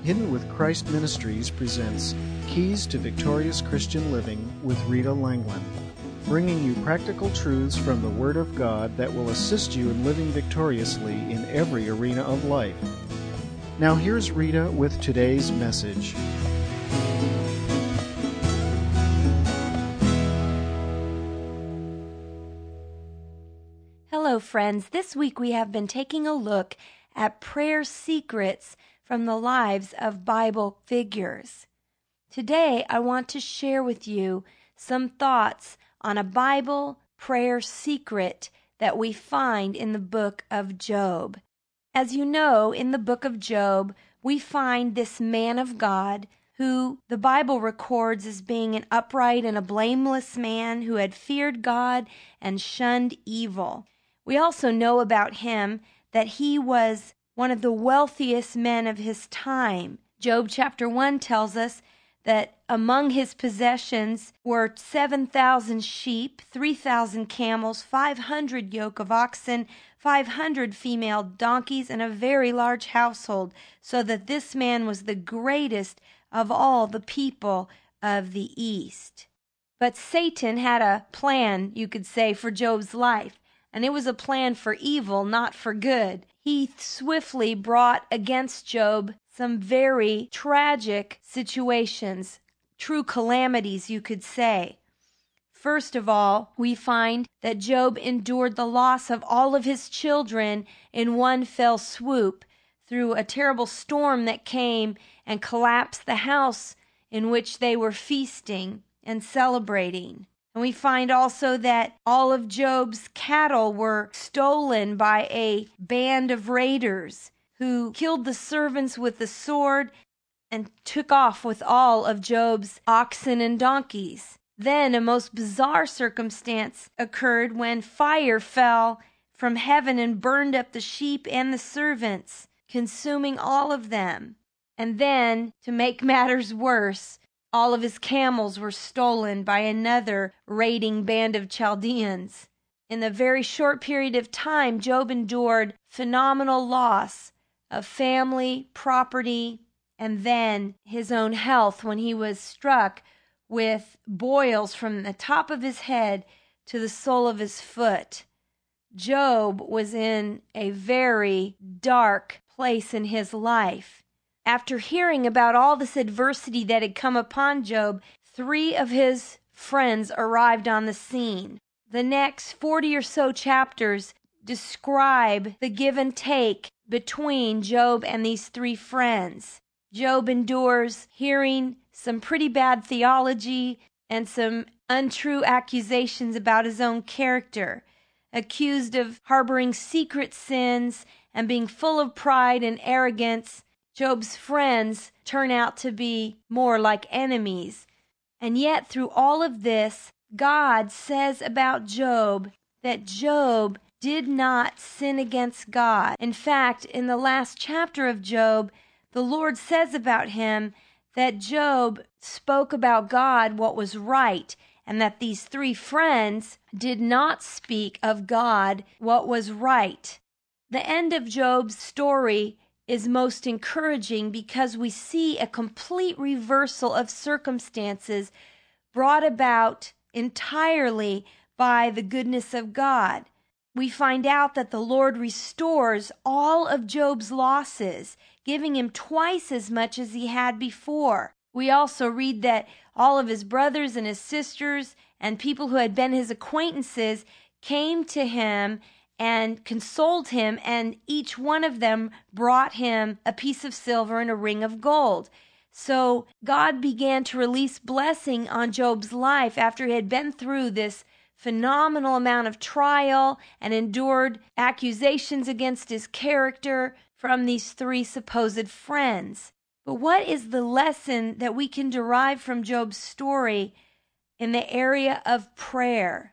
Hidden with Christ Ministries presents Keys to Victorious Christian Living with Rita Langland, bringing you practical truths from the Word of God that will assist you in living victoriously in every arena of life. Now here's Rita with today's message. Hello, friends. This week we have been taking a look at prayer secrets from the lives of Bible figures. Today, I want to share with you some thoughts on a Bible prayer secret that we find in the book of Job. As you know, in the book of Job, we find this man of God who the Bible records as being an upright and a blameless man who had feared God and shunned evil. We also know about him that he was one of the wealthiest men of his time. Job chapter 1 tells us that among his possessions were 7,000 sheep, 3,000 camels, 500 yoke of oxen, 500 female donkeys, and a very large household, so that this man was the greatest of all the people of the East. But Satan had a plan, you could say, for Job's life. And it was a plan for evil, not for good. He swiftly brought against Job some very tragic situations, true calamities, you could say. First of all, we find that Job endured the loss of all of his children in one fell swoop through a terrible storm that came and collapsed the house in which they were feasting and celebrating. And we find also that all of Job's cattle were stolen by a band of raiders who killed the servants with the sword and took off with all of Job's oxen and donkeys. Then a most bizarre circumstance occurred when fire fell from heaven and burned up the sheep and the servants, consuming all of them. And then, to make matters worse, all of his camels were stolen by another raiding band of Chaldeans. In a very short period of time, Job endured phenomenal loss of family, property, and then his own health when he was struck with boils from the top of his head to the sole of his foot. Job was in a very dark place in his life. After hearing about all this adversity that had come upon Job, 3 of his friends arrived on the scene. The next 40 or so chapters describe the give and take between Job and these 3 friends. Job endures hearing some pretty bad theology and some untrue accusations about his own character, accused of harboring secret sins and being full of pride and arrogance. Job's friends turn out to be more like enemies. And yet, through all of this, God says about Job that Job did not sin against God. In fact, in the last chapter of Job, the Lord says about him that Job spoke about God what was right, and that these 3 friends did not speak of God what was right. The end of Job's story is most encouraging because we see a complete reversal of circumstances brought about entirely by the goodness of God. We find out that the Lord restores all of Job's losses, giving him twice as much as he had before. We also read that all of his brothers and his sisters and people who had been his acquaintances came to him and consoled him, and each one of them brought him a piece of silver and a ring of gold. So God began to release blessing on Job's life after he had been through this phenomenal amount of trial and endured accusations against his character from these 3 supposed friends. But what is the lesson that we can derive from Job's story in the area of prayer?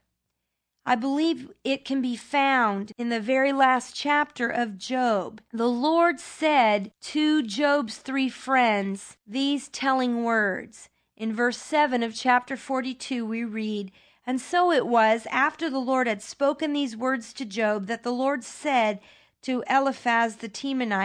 I believe it can be found in the very last chapter of Job. The Lord said to Job's 3 friends these telling words. In verse 7 of chapter 42 we read, "And so it was, after the Lord had spoken these words to Job, that the Lord said to Eliphaz the Temanite,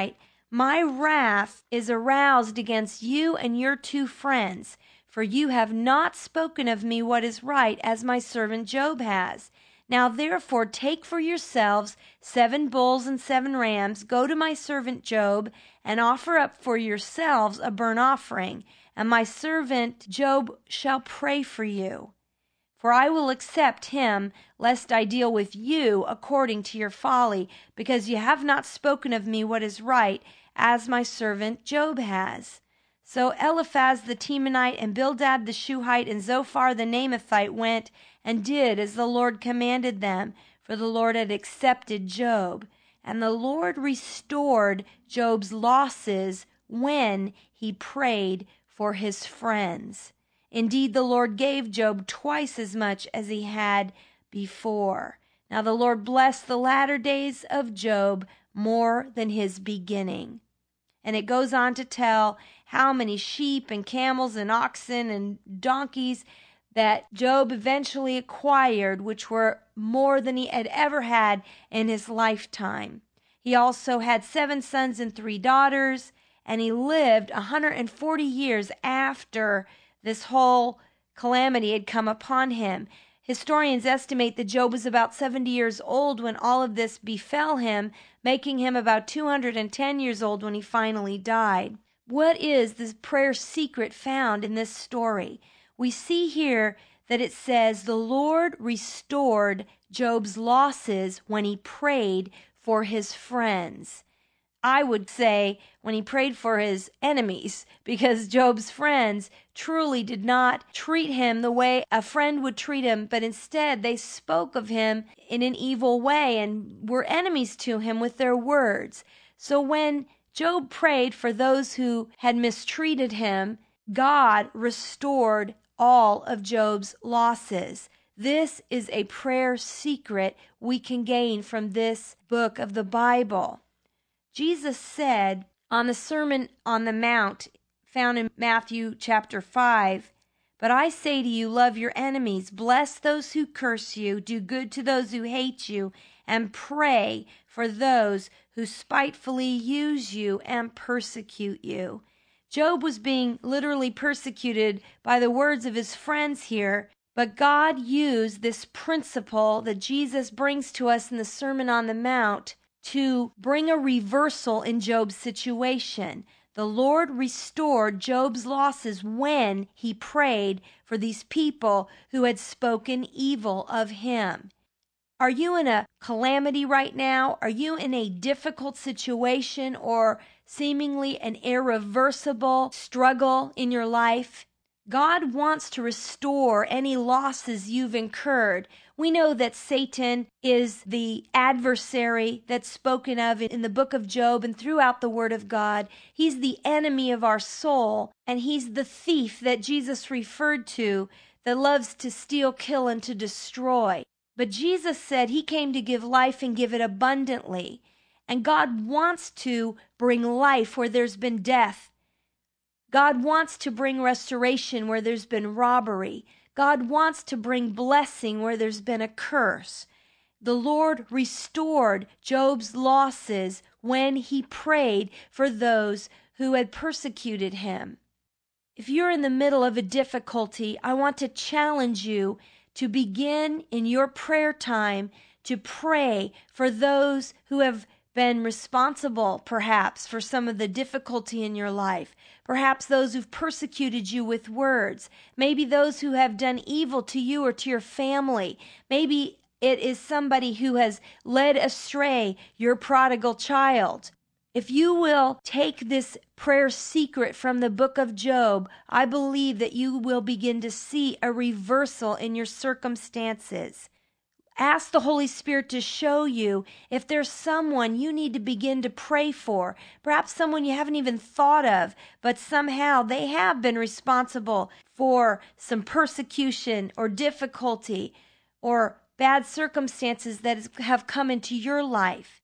My wrath is aroused against you and your 2 friends, for you have not spoken of me what is right, as my servant Job has. Now therefore take for yourselves 7 bulls and 7 rams, go to my servant Job, and offer up for yourselves a burnt offering, and my servant Job shall pray for you. For I will accept him, lest I deal with you according to your folly, because you have not spoken of me what is right, as my servant Job has. So Eliphaz the Temanite and Bildad the Shuhite and Zophar the Naamathite went and did as the Lord commanded them, for the Lord had accepted Job. And the Lord restored Job's losses when he prayed for his friends. Indeed, the Lord gave Job twice as much as he had before. Now the Lord blessed the latter days of Job more than his beginning. And it goes on to tell how many sheep and camels and oxen and donkeys that Job eventually acquired, which were more than he had ever had in his lifetime. He also had 7 sons and 3 daughters, and he lived 140 years after this whole calamity had come upon him. Historians estimate that Job was about 70 years old when all of this befell him, making him about 210 years old when he finally died. What is the prayer secret found in this story? We see here that it says the Lord restored Job's losses when he prayed for his friends. I would say when he prayed for his enemies, because Job's friends truly did not treat him the way a friend would treat him, but instead they spoke of him in an evil way and were enemies to him with their words. So when Job prayed for those who had mistreated him, God restored all of Job's losses. This is a prayer secret we can gain from this book of the Bible. Jesus said on the Sermon on the Mount, found in Matthew chapter 5, "But I say to you, love your enemies, bless those who curse you, do good to those who hate you, and pray for those who spitefully use you and persecute you." Job was being literally persecuted by the words of his friends here, but God used this principle that Jesus brings to us in the Sermon on the Mount to bring a reversal in Job's situation. The Lord restored Job's losses when he prayed for these people who had spoken evil of him. Are you in a calamity right now? Are you in a difficult situation or seemingly an irreversible struggle in your life? God wants to restore any losses you've incurred. We know that Satan is the adversary that's spoken of in the book of Job and throughout the Word of God. He's the enemy of our soul, and he's the thief that Jesus referred to that loves to steal, kill, and to destroy. But Jesus said he came to give life and give it abundantly. And God wants to bring life where there's been death. God wants to bring restoration where there's been robbery. God wants to bring blessing where there's been a curse. The Lord restored Job's losses when he prayed for those who had persecuted him. If you're in the middle of a difficulty, I want to challenge you to begin in your prayer time to pray for those who have been responsible, perhaps, for some of the difficulty in your life. Perhaps those who've persecuted you with words. Maybe those who have done evil to you or to your family. Maybe it is somebody who has led astray your prodigal child. If you will take this prayer secret from the book of Job, I believe that you will begin to see a reversal in your circumstances. Ask the Holy Spirit to show you if there's someone you need to begin to pray for. Perhaps someone you haven't even thought of, but somehow they have been responsible for some persecution or difficulty or bad circumstances that have come into your life.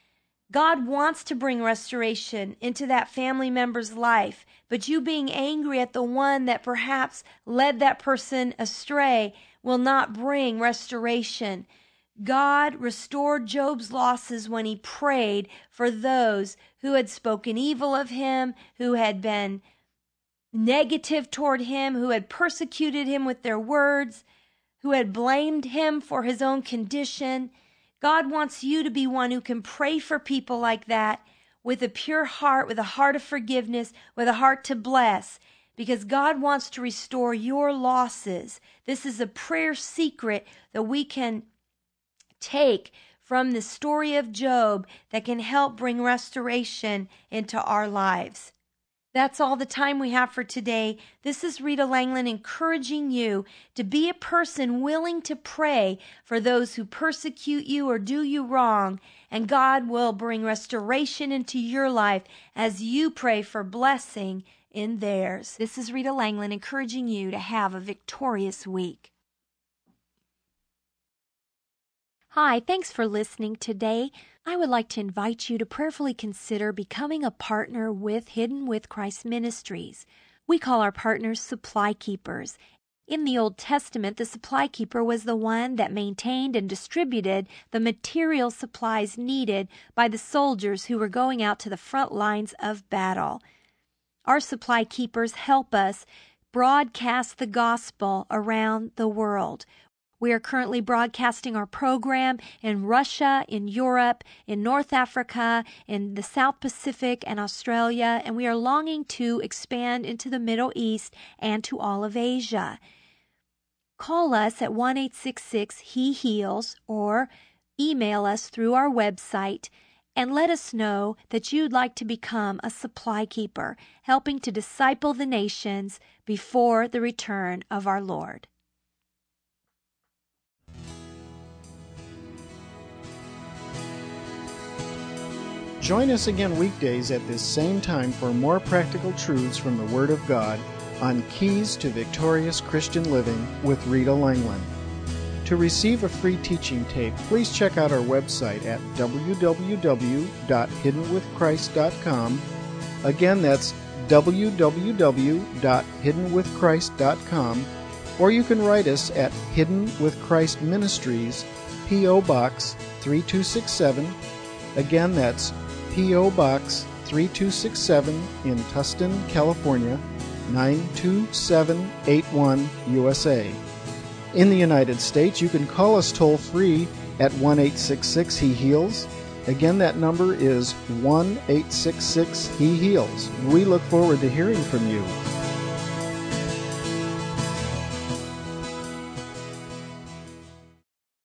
God wants to bring restoration into that family member's life, but you being angry at the one that perhaps led that person astray will not bring restoration. God restored Job's losses when he prayed for those who had spoken evil of him, who had been negative toward him, who had persecuted him with their words, who had blamed him for his own condition. God wants you to be one who can pray for people like that with a pure heart, with a heart of forgiveness, with a heart to bless, because God wants to restore your losses. This is a prayer secret that we can take from the story of Job that can help bring restoration into our lives. That's all the time we have for today. This is Rita Langland encouraging you to be a person willing to pray for those who persecute you or do you wrong, and God will bring restoration into your life as you pray for blessing in theirs. This is Rita Langland encouraging you to have a victorious week. Hi, thanks for listening today. I would like to invite you to prayerfully consider becoming a partner with Hidden with Christ Ministries. We call our partners supply keepers. In the Old Testament, the supply keeper was the one that maintained and distributed the material supplies needed by the soldiers who were going out to the front lines of battle. Our supply keepers help us broadcast the gospel around the world. We are currently broadcasting our program in Russia, in Europe, in North Africa, in the South Pacific and Australia, and we are longing to expand into the Middle East and to all of Asia. Call us at 1-866-HE-HEALS or email us through our website and let us know that you'd like to become a supply keeper, helping to disciple the nations before the return of our Lord. Join us again weekdays at this same time for more practical truths from the Word of God on Keys to Victorious Christian Living with Rita Langland. To receive a free teaching tape, please check out our website at www.hiddenwithchrist.com. Again, that's www.hiddenwithchrist.com, or you can write us at Hidden with Christ Ministries, P.O. Box 3267. Again, that's P.O. Box 3267 in Tustin, California, 92781, USA. In the United States, you can call us toll-free at 1-866-HE-HEALS. Again, that number is 1-866-HE-HEALS. We look forward to hearing from you.